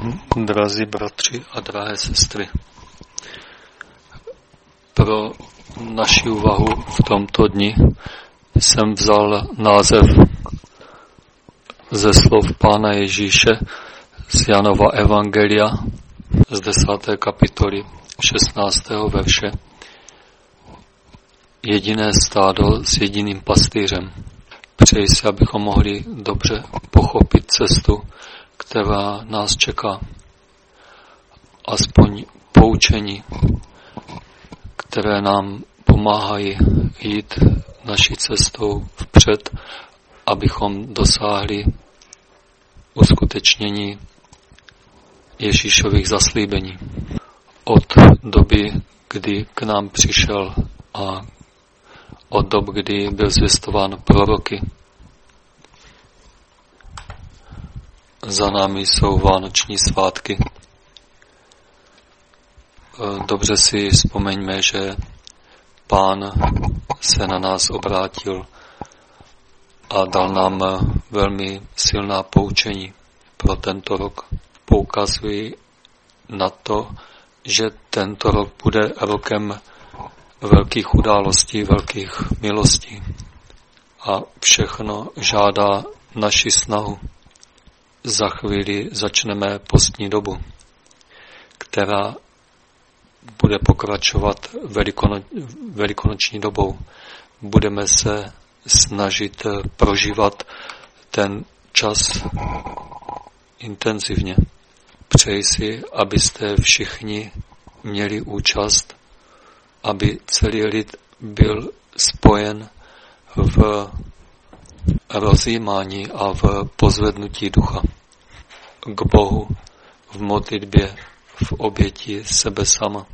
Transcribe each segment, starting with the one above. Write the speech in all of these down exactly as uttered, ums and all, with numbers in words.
Drazí bratři a drahé sestry, pro naši úvahu v tomto dni jsem vzal název ze slov Pána Ježíše z Janova evangelia z desáté kapitoly šestnáctého verše. Jediné stádo s jediným pastýřem. Přeji si, abychom mohli dobře pochopit cestu, která nás čeká. Aspoň poučení, které nám pomáhají jít naší cestou vpřed, abychom dosáhli uskutečnění Ježíšových zaslíbení. Od doby, kdy k nám přišel a od dob, kdy byl zvěstován proroky. Za námi jsou vánoční svátky. Dobře si vzpomeňme, že Pán se na nás obrátil a dal nám velmi silná poučení pro tento rok. Poukazuji na to, že tento rok bude rokem velkých událostí, velkých milostí a všechno žádá naši snahu. Za chvíli začneme postní dobu, která bude pokračovat velikono, velikonoční dobou. Budeme se snažit prožívat ten čas intenzivně. Přeji si, abyste všichni měli účast, aby celý lid byl spojen v rozjímání a v pozvednutí ducha k Bohu, v modlitbě, v oběti sebe sama,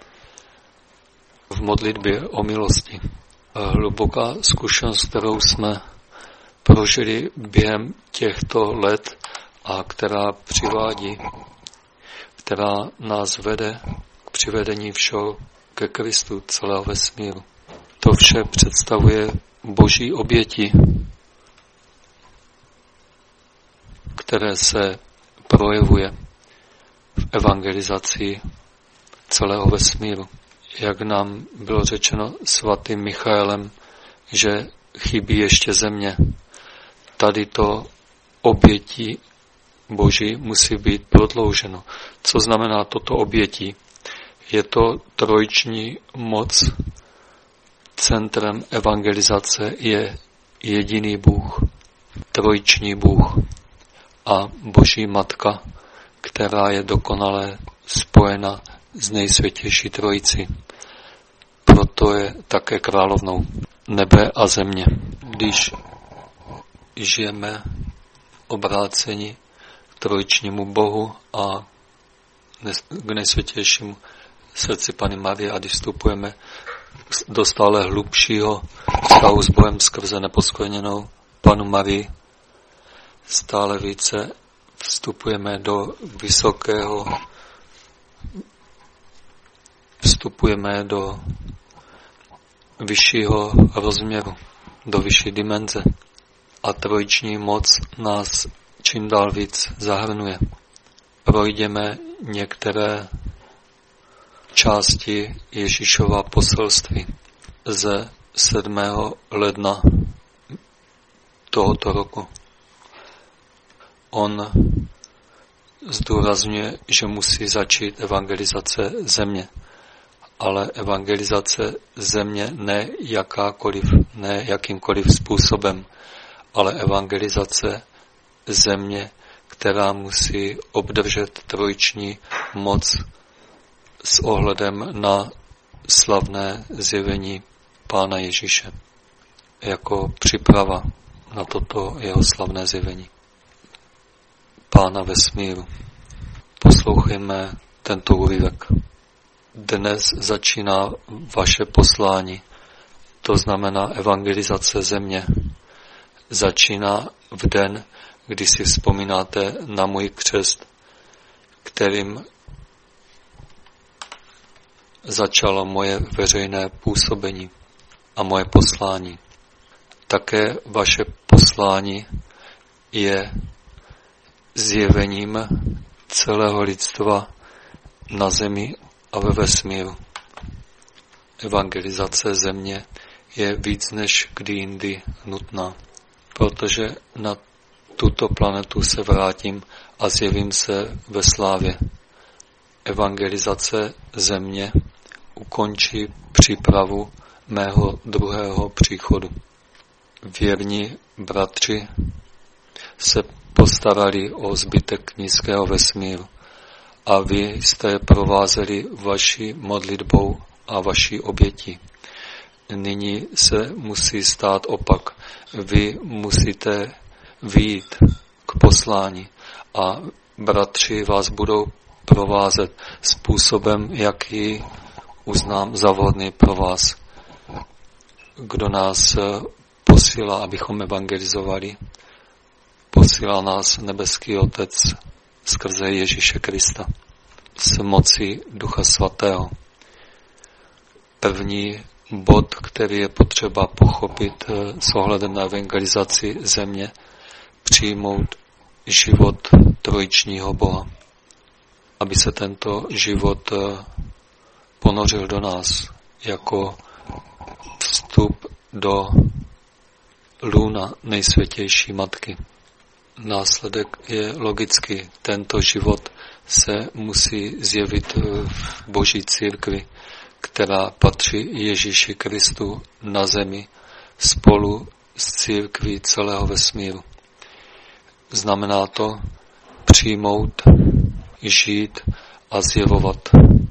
v modlitbě o milosti. Hluboká zkušenost, kterou jsme prožili během těchto let a která přivádí, která nás vede k přivedení všeho ke Kristu celého vesmíru. To vše představuje Boží oběti, které se projevuje v evangelizaci celého vesmíru. Jak nám bylo řečeno svatým Michaelem, že chybí ještě země. Tady to obětí Boží musí být prodlouženo. Co znamená toto obětí? Je to trojiční moc. Centrem evangelizace je jediný Bůh, trojiční Bůh a Boží Matka, která je dokonale spojena s nejsvětější trojicí. Proto je také královnou nebe a země. Když žijeme obráceni k trojičnímu Bohu a k nejsvětějšímu srdci Panny Marie a když vstupujeme do stále hlubšího vztahu s Bohem skrze neposkvrněnou Pannu Marii, stále více vstupujeme do vysokého, vstupujeme do vyššího rozměru, do vyšší dimenze a trojiční moc nás čím dál víc zahrnuje. Projdeme některé části Ježíšova poselství ze sedmého ledna tohoto roku. On zdůrazňuje, že musí začít evangelizace země, ale evangelizace země ne jakákoliv, ne jakýmkoliv způsobem, ale evangelizace země, která musí obdržet trojiční moc s ohledem na slavné zjevení Pána Ježíše jako příprava na toto jeho slavné zjevení Pána vesmíru. Poslouchejme tento úryvek. Dnes začíná vaše poslání, to znamená evangelizace země. Začíná v den, kdy si vzpomínáte na můj křest, kterým začalo moje veřejné působení a moje poslání. Také vaše poslání je zjevením celého lidstva na zemi a ve vesmíru. Evangelizace země je víc než kdy jindy nutná, protože na tuto planetu se vrátím a zjevím se ve slávě. Evangelizace země ukončí přípravu mého druhého příchodu. Věrní bratři se postarali o zbytek nízkého vesmíru a vy jste je provázeli vaší modlitbou a vaší obětí. Nyní se musí stát opak. Vy musíte vyjít k poslání a bratři vás budou provázet způsobem, jaký uznám za vhodný pro vás. Kdo nás posílá, abychom evangelizovali? Posílá nás nebeský Otec skrze Ježíše Krista s mocí Ducha Svatého. První bod, který je potřeba pochopit s ohledem na evangelizaci země, přijmout život trojičního Boha, aby se tento život ponořil do nás jako vstup do lůna nejsvětější matky. Následek je logický. Tento život se musí zjevit v Boží církvi, která patří Ježíši Kristu na zemi spolu s církví celého vesmíru. Znamená to přijmout, žít a zjevovat.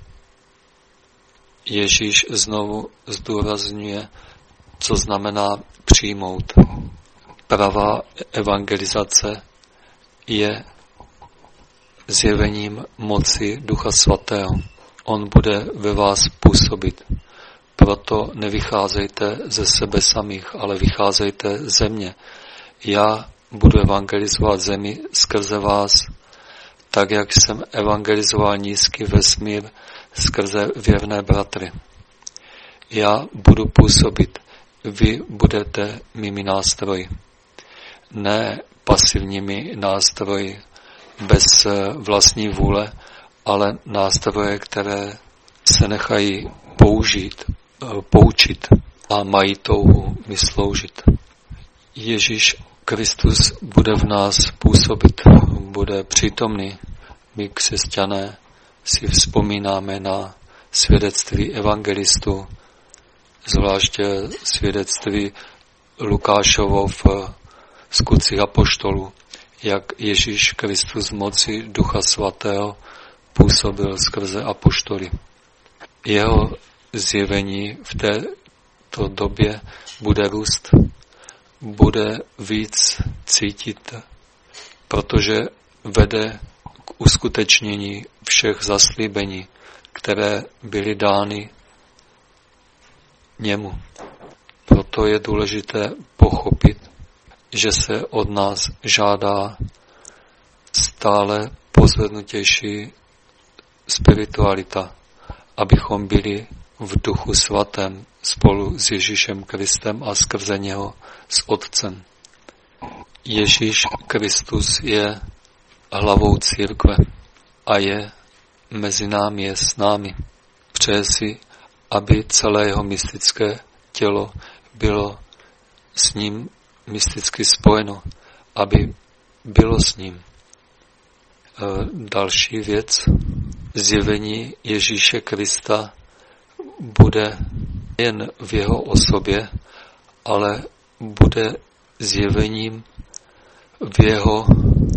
Ježíš znovu zdůrazňuje, co znamená přijmout. Pravá evangelizace je zjevením moci Ducha Svatého. On bude ve vás působit. Proto nevycházejte ze sebe samých, ale vycházejte ze mě. Já budu evangelizovat zemi skrze vás, tak jak jsem evangelizoval nízký vesmír skrze věrné bratry. Já budu působit, vy budete mými nástroji. Ne pasivními nástroji bez vlastní vůle, ale nástroje, které se nechají použít, poučit a mají touhu mi sloužit. Ježíš Kristus bude v nás působit, bude přítomný. My křesťané si vzpomínáme na svědectví evangelistů, zvláště svědectví Lukášovo v Skutcích apoštolů, jak Ježíš Kristus v moci Ducha Svatého působil skrze apoštoly. Jeho zjevení v této době bude růst, bude víc cítit, protože vede k uskutečnění všech zaslíbení, které byly dány němu. Proto je důležité pochopit, že se od nás žádá stále pozvednutější spiritualita, abychom byli v Duchu Svatém spolu s Ježíšem Kristem a skrze něho s Otcem. Ježíš Kristus je hlavou církve a je mezi námi, je s námi. Přeje si, aby celé jeho mystické tělo bylo s ním mysticky spojeno, aby bylo s ním. E, další věc, zjevení Ježíše Krista bude jen v jeho osobě, ale bude zjevením v jeho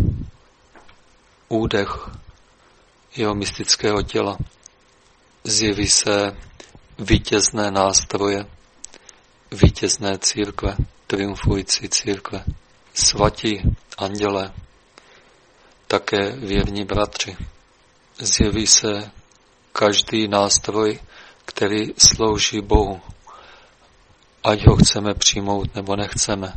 údech jeho mystického těla. Zjeví se vítězné nástroje, vítězné církve, triumfující církve, svatí andělé, také věrní bratři. Zjeví se každý nástroj, který slouží Bohu, ať ho chceme přijmout nebo nechceme.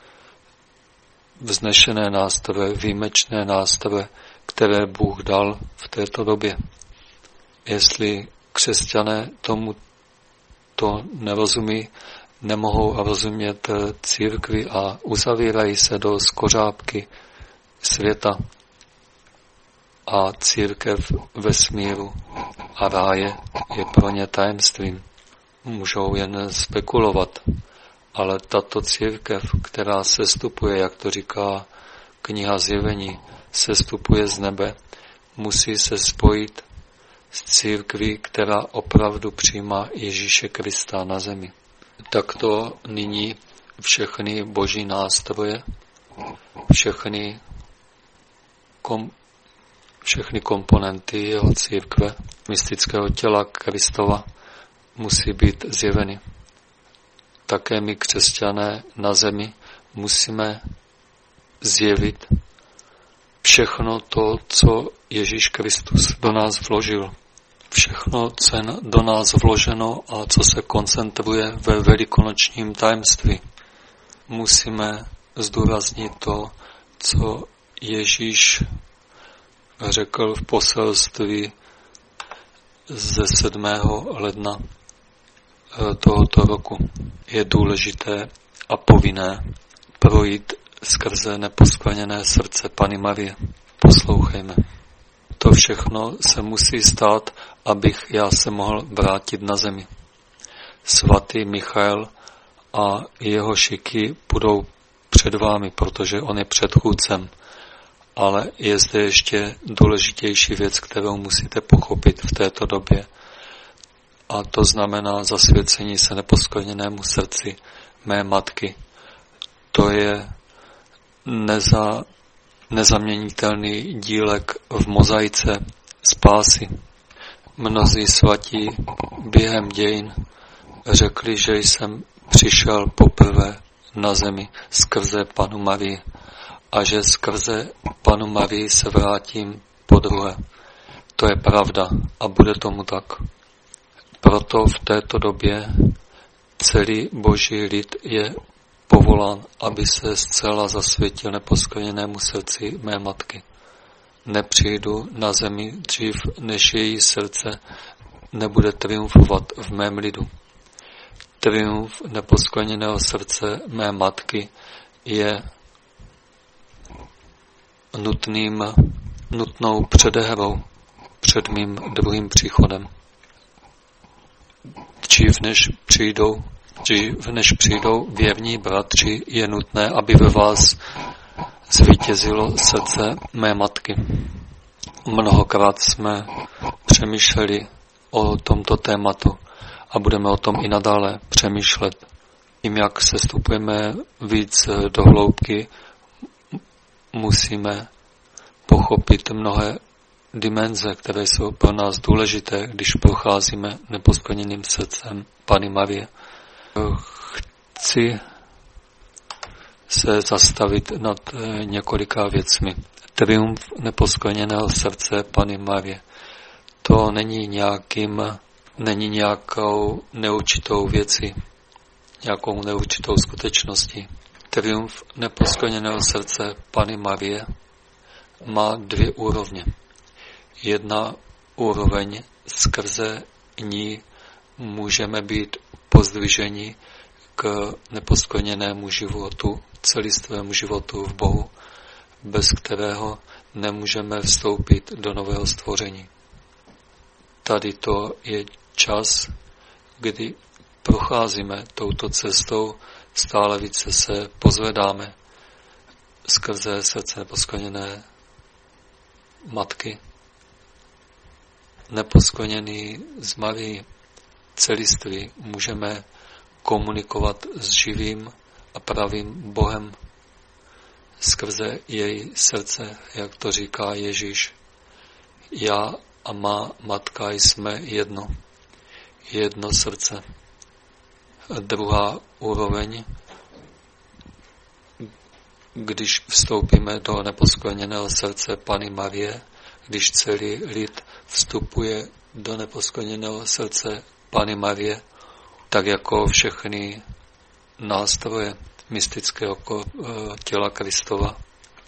Vznešené nástroje, výjimečné nástroje, které Bůh dal v této době. Jestli křesťané tomu to nerozumí, nemohou rozumět církvi a uzavírají se do skořápky světa, a církev vesmíru a ráje je pro ně tajemstvím. Můžou jen spekulovat, ale tato církev, která sestupuje, jak to říká kniha Zjevení, sestupuje z nebe, musí se spojit s církví, která opravdu přijímá Ježíše Krista na zemi. Takto nyní všechny boží nástroje, všechny, kom, všechny komponenty jeho církve, mystického těla Kristova, musí být zjeveny. Také my, křesťané na zemi, musíme zjevit všechno to, co Ježíš Kristus do nás vložil. Všechno, co je do nás vloženo a co se koncentruje ve velikonočním tajemství. Musíme zdůraznit to, co Ježíš řekl v poselství ze sedmého ledna tohoto roku. Je důležité a povinné projít skrze neposkvrněné srdce Panny Marie. Poslouchejme. To všechno se musí stát, abych já se mohl vrátit na zemi. Svatý Michael a jeho šiky budou před vámi, protože on je předchůdcem. Ale je zde ještě důležitější věc, kterou musíte pochopit v této době. A to znamená zasvěcení se neposkvrněnému srdci mé matky. To je neza, nezaměnitelný dílek v mozaice spásy. Mnozí svatí během dějin řekli, že jsem přišel poprvé na zemi skrze Pannu Marii a že skrze Pannu Marii se vrátím podruhé. To je pravda a bude tomu tak. Proto v této době celý boží lid je povolán, aby se zcela zasvětil neposkvrněnému srdci mé matky. Nepřijdu na zemi dřív, než její srdce nebude triumfovat v mém lidu. Triumf neposkvrněného srdce mé matky je nutným, nutnou předehrou před mým druhým příchodem. Dřív než přijdou, dřív než přijdou věrní bratři, je nutné, aby ve vás zvítězilo srdce mé matky. Mnohokrát jsme přemýšleli o tomto tématu a budeme o tom i nadále přemýšlet. Tím, jak se vstupujeme víc do hloubky, musíme pochopit mnohé dimenze, které jsou pro nás důležité, když procházíme neposkvrněným srdcem Panny Marie. Chci se zastavit nad několika věcmi. Triumf neposkvrněného srdce Panny Marie. To není nějakým, není nějakou neurčitou věcí, nějakou neurčitou skutečností. Triumf neposkvrněného srdce Panny Marie má dvě úrovně. Jedna úroveň, skrze ní můžeme být pozdviženi k neposkvrněnému životu, celistvému životu v Bohu, bez kterého nemůžeme vstoupit do nového stvoření. Tady to je čas, kdy procházíme touto cestou, stále více se pozvedáme skrze srdce neposkvrněné matky. Neposkvrněný z Marii celiství můžeme komunikovat s živým a pravým Bohem skrze její srdce, jak to říká Ježíš. Já a má matka jsme jedno, jedno srdce. A druhá úroveň, když vstoupíme do neposkvrněného srdce Panny Marie, když celý lid vstupuje do neposkvrněného srdce Panny Marie, tak jako všechny nástroje mystického těla Kristova.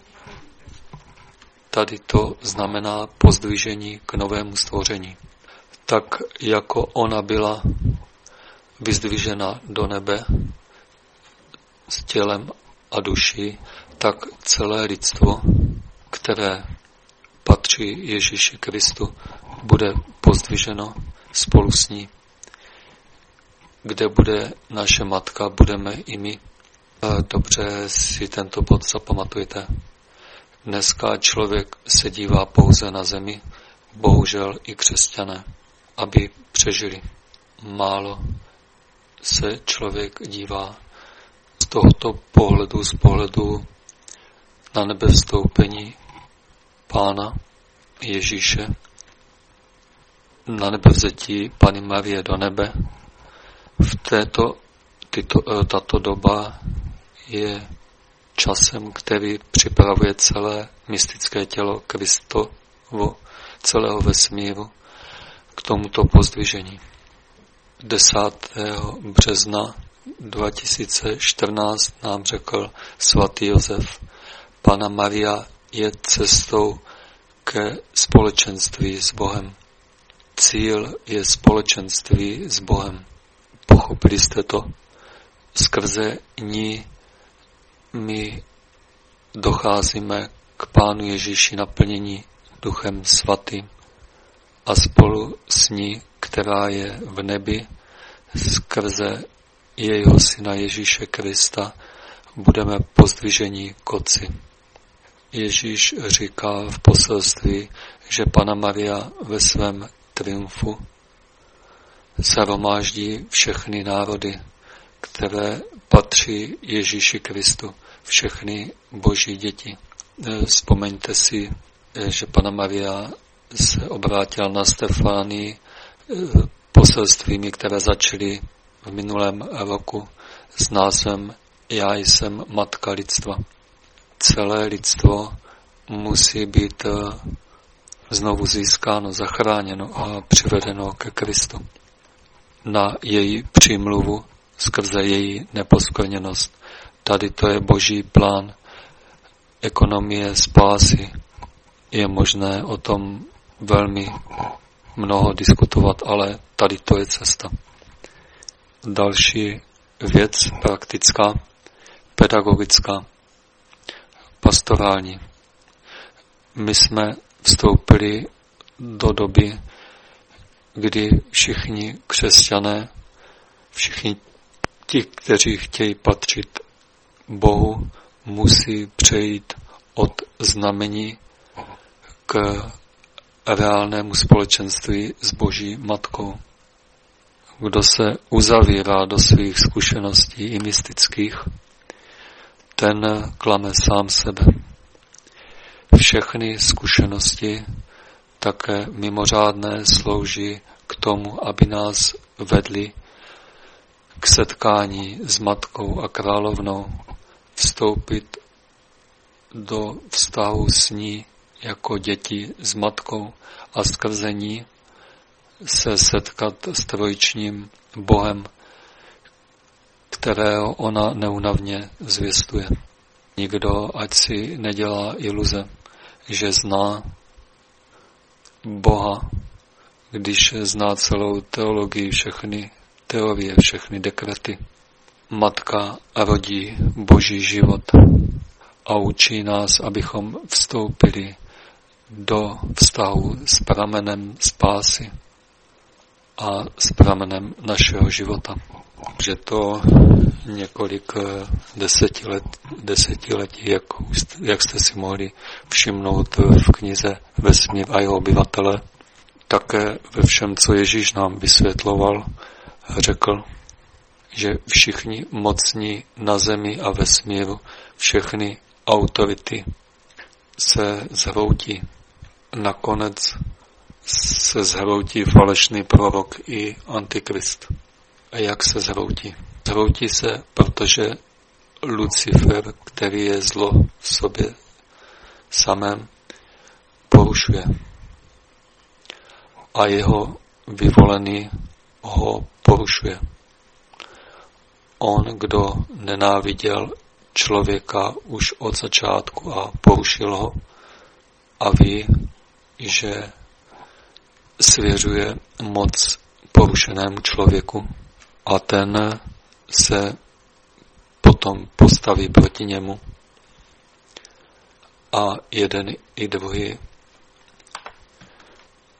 Tady to znamená pozdvižení k novému stvoření. Tak jako ona byla vyzdvižena do nebe s tělem a duší, tak celé lidstvo, které patří Ježíši Kristu, bude pozdviženo spolu s ní. Kde bude naše matka, budeme i my. Dobře si tento bod zapamatujte. Dneska člověk se dívá pouze na zemi, bohužel i křesťané, aby přežili. Málo se člověk dívá z tohoto pohledu, z pohledu na nebevstoupení Pána Ježíše, na nebevzetí Panny Marie do nebe. V této, tyto, tato doba je časem, který připravuje celé mystické tělo Kristovo, celého vesmíru k tomuto pozdvižení. desátého března dva tisíce čtrnáct nám řekl svatý Josef: Panna Maria je cestou ke společenství s Bohem. Cíl je společenství s Bohem. Pochopili jste to? Skrze ní my docházíme k Pánu Ježíši naplnění Duchem Svatým a spolu s ní, která je v nebi, skrze jejího Syna Ježíše Krista, budeme pozdviženi k Otci. Ježíš říká v poselství, že Panna Maria ve svém triumfu shromáždí všechny národy, které patří Ježíši Kristu, všechny boží děti. Vzpomeňte si, že Panna Maria se obrátila na Stefánii poselstvími, které začaly v minulém roku s názvem Já jsem matka lidstva. Celé lidstvo musí být znovu získáno, zachráněno a přivedeno ke Kristu. Na její přímluvu skrze její neposkvrněnost. Tady to je boží plán ekonomie spásy. Je možné o tom velmi mnoho diskutovat, ale tady to je cesta. Další věc praktická, pedagogická, pastorální. My jsme vstoupili do doby, kdy všichni křesťané, všichni ti, kteří chtějí patřit Bohu, musí přejít od znamení k reálnému společenství s Boží matkou. Kdo se uzavírá do svých zkušeností i mystických, ten klame sám sebe. Všechny zkušenosti, také mimořádné, slouží k tomu, aby nás vedli k setkání s Matkou a Královnou, vstoupit do vztahu s ní jako děti s Matkou a skrze ní se setkat s trojičním Bohem, kterého ona neúnavně zvěstuje. Nikdo ať si nedělá iluze, že zná Boha, když zná celou teologii, všechny teorie, všechny dekrety. Matka rodí Boží život a učí nás, abychom vstoupili do vztahu s pramenem spásy a s pramenem našeho života. Že to několik desetilet, desetiletí, jak, jak jste si mohli všimnout v knize Vesmír a jeho obyvatele, také ve všem, co Ježíš nám vysvětloval, řekl, že všichni mocní na zemi a vesmíru, všechny autority se zhroutí. Nakonec se zhroutí falešný prorok i antikrist. A jak se zhroutí? Zhroutí se, protože Lucifer, který je zlo v sobě samém, porušuje. A jeho vyvolený ho porušuje. On, kdo nenáviděl člověka už od začátku a porušil ho a ví, že svěřuje moc porušenému člověku a ten se potom postaví proti němu a jeden i druhý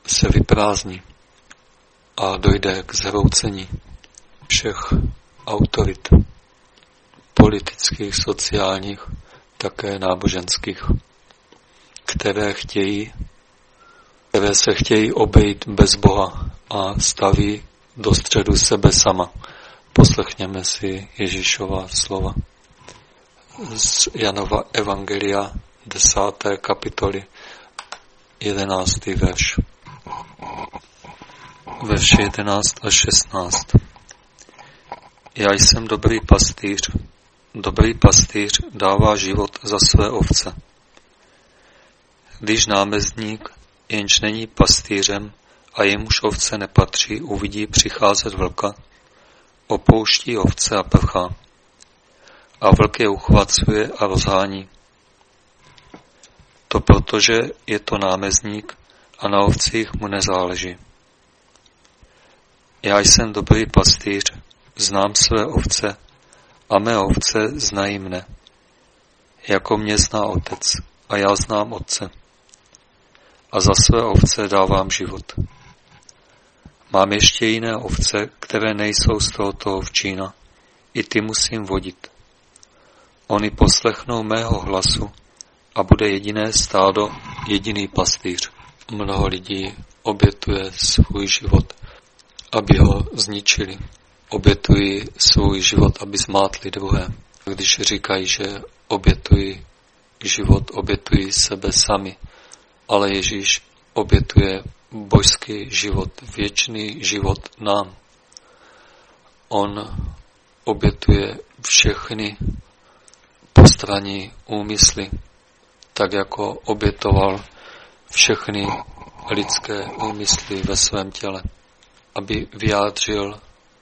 se vyprázdní a dojde k zhroucení všech autorit, politických, sociálních, také náboženských, které chtějí, které se chtějí obejít bez Boha a staví do středu sebe sama. Poslechněme si Ježíšova slova z Janova Evangelia desáté kapitoly jedenáctý verš. Verše jedenáct až šestnáct. Já jsem dobrý pastýř. Dobrý pastýř dává život za své ovce. Když námezník, jenž není pastýřem a jemuž ovce nepatří, uvidí přicházet vlka, opouští ovce a prchá. A vlk je uchvacuje a rozhání. To protože je to námezník a na ovcích mu nezáleží. Já jsem dobrý pastýř, znám své ovce a mé ovce znají mne. Jako mě zná otec a já znám otce. A za své ovce dávám život. Mám ještě jiné ovce, které nejsou z tohoto ovčína. I ty musím vodit. Oni poslechnou mého hlasu a bude jediné stádo, jediný pastýř. Mnoho lidí obětuje svůj život, aby ho zničili. Obětují svůj život, aby zmátli druhé. Když říkají, že obětují život, obětují sebe sami. Ale Ježíš obětuje božský život, věčný život nám. On obětuje všechny postranní úmysly, tak jako obětoval všechny lidské úmysly ve svém těle, aby vyjádřil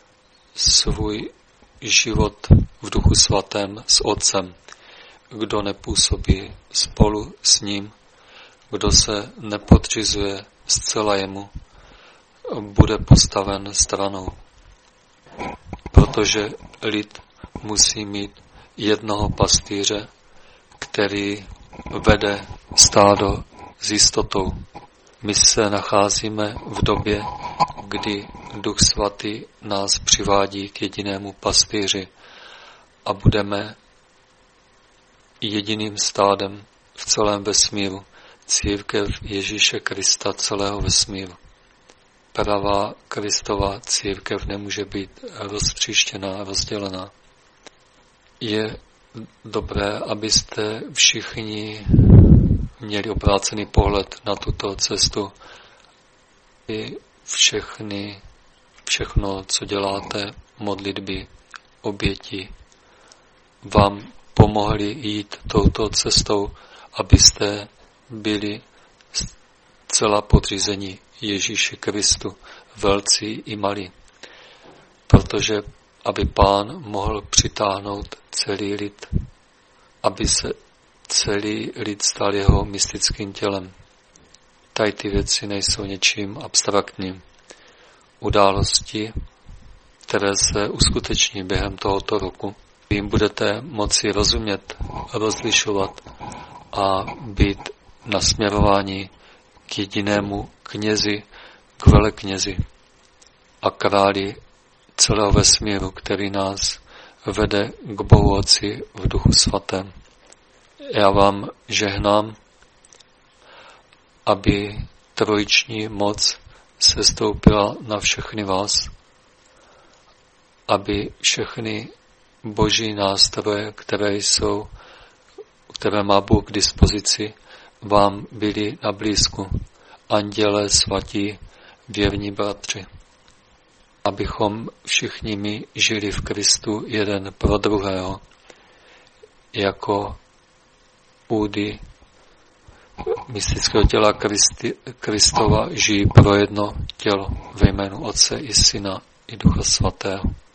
svůj život v Duchu Svatém s Otcem. Kdo nepůsobí spolu s ním, kdo se nepodřizuje zcela jemu, bude postaven stranou. Protože lid musí mít jednoho pastýře, který vede stádo s jistotou. My se nacházíme v době, kdy Duch Svatý nás přivádí k jedinému pastýři a budeme jediným stádem v celém vesmíru, církev Ježíše Krista celého vesmíru. Pravá Kristova církev nemůže být roztříštěná, rozdělená. Je dobré, abyste všichni měli obrácený pohled na tuto cestu. I všechny, všechno, co děláte, modlitby, oběti, vám pomohli jít touto cestou, abyste byli zcela podřízeni Ježíši Kristu, velcí i malí. Protože aby Pán mohl přitáhnout celý lid, aby se celý lid stal jeho mystickým tělem. Tady ty věci nejsou něčím abstraktním. Události, které se uskuteční během tohoto roku, jim budete moci rozumět, rozlišovat a být nasměrováni k jedinému knězi, k veleknězi a králi celého vesmíru, který nás vede k Bohu Otci v Duchu Svatém. Já vám žehnám, aby trojiční moc sestoupila na všechny vás, aby všechny boží nástroje, které jsou, které má Bůh k dispozici, vám byli na blízku, anděle, svatí, věrní bratři. Abychom všichni my žili v Kristu jeden pro druhého, jako údy mystického těla Kristi, Kristova žijí pro jedno tělo ve jménu Otce i Syna i Ducha Svatého.